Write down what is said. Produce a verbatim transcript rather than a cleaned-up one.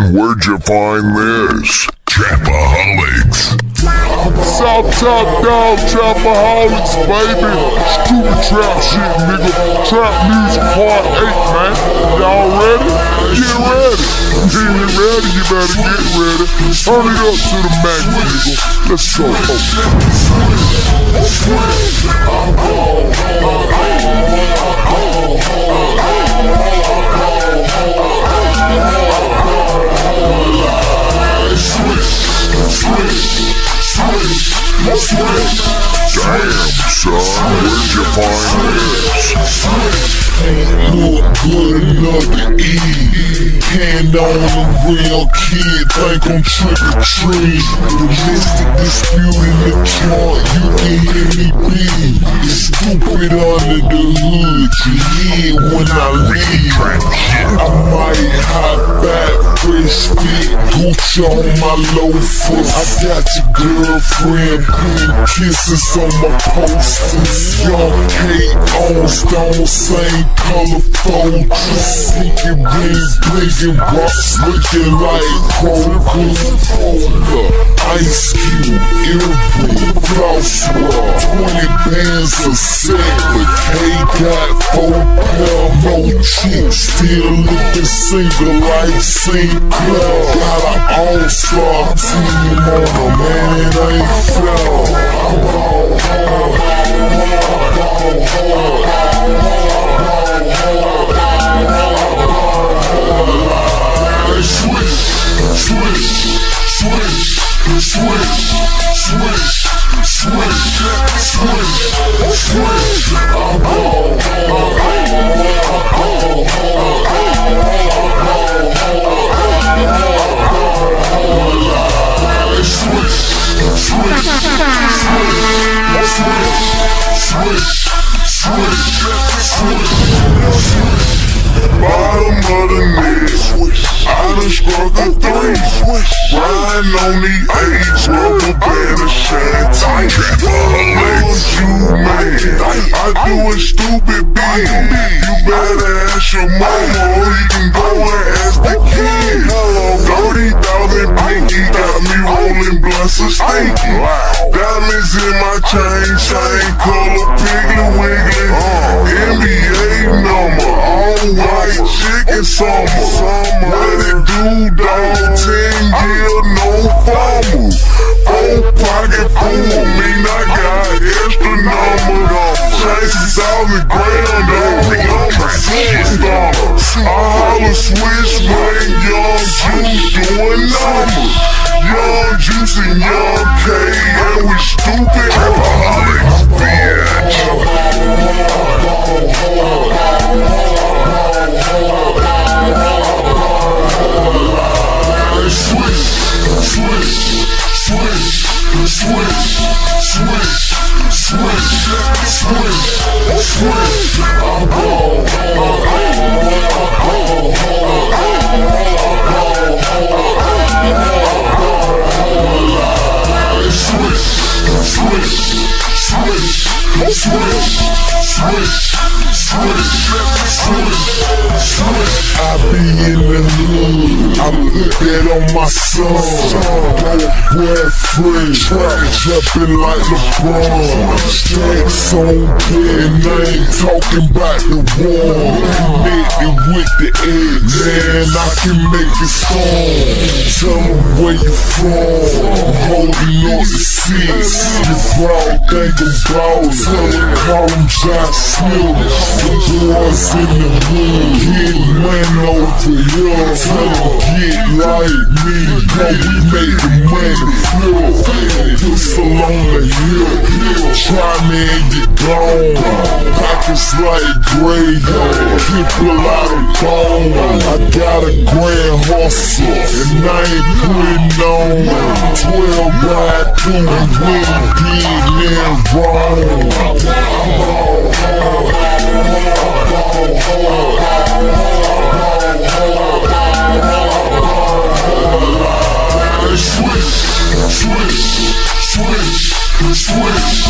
son, where'd you find this? Trapaholics. South Top Dog Trapaholics, baby. Stupid trap shit, nigga. Trap music part eight, man. Y'all ready? Get ready. If you ain't ready, you better get ready. Turn it up to the max, nigga. Let's go. Damn, son, where'd you find this? Look good enough to eat. Hand on a real kid, think I'm trick or treat. Domestic dispute in the chart, you can hear me bleed. It's stupid under the hood, you hear when I leave. I might hop back, fresh fit, Gucci on my loafers. I got your girlfriend putting kisses on my posters. Young Kate on stone, same color fortress. Pinky ring, blinking rocks, looking like Kroger. Ice Cube, earring, floss rock, twenty bands a set. But K got four pair, no chicks, still looking single like Saint Clair. Got an all-star team on a man, it ain't fair. I'm all hard, all hard. Switch, switch, switch, switch, switch, switch, switch, switch. I'm all bottom of the net, I done struck a three. Riding on the H, rubber band and shanty. Trapaholics, you man, I do a stupid beat. You better ask your mama or you can go and ask the kid. Thirty thousand pinky got me rolling blunts of stinky. Diamonds in my chain, same color, piggly wiggly. N B A number, all white chicken summer. What it do, dog? Ten year no farmer. Four pocket full, mean I got extra number. Chase a thousand grand, dog. I'm a superstar. I holler switch when Young Juice doing numbers. Young Juice and Young K, and we stupid. Trapaholics, bitch. Switch, switch, switch, switch, switch, switch, switch, switch. I'm all, switch, switch, switch, switch, switch, switch, switch, switch. I be in the hood, I put that on my son. Boy, free, jumping like LeBron. Stacks on pen, I ain't talking about the war. Connected with the edge, man, I can make it strong. Tell them where you from, I'm holding on to six. You proud, think I'm proud. Tell them call them John Smith. The boys in the hood, getting money over here. Tell them get like me, go we make the money flow. Whistle on the hill, try me and get gone. Pockets like graveyard, people out of bone. I got a grand hustle, and I ain't putting on. Twelve ride through and win big and wrong. Switch, switch, switch, switch.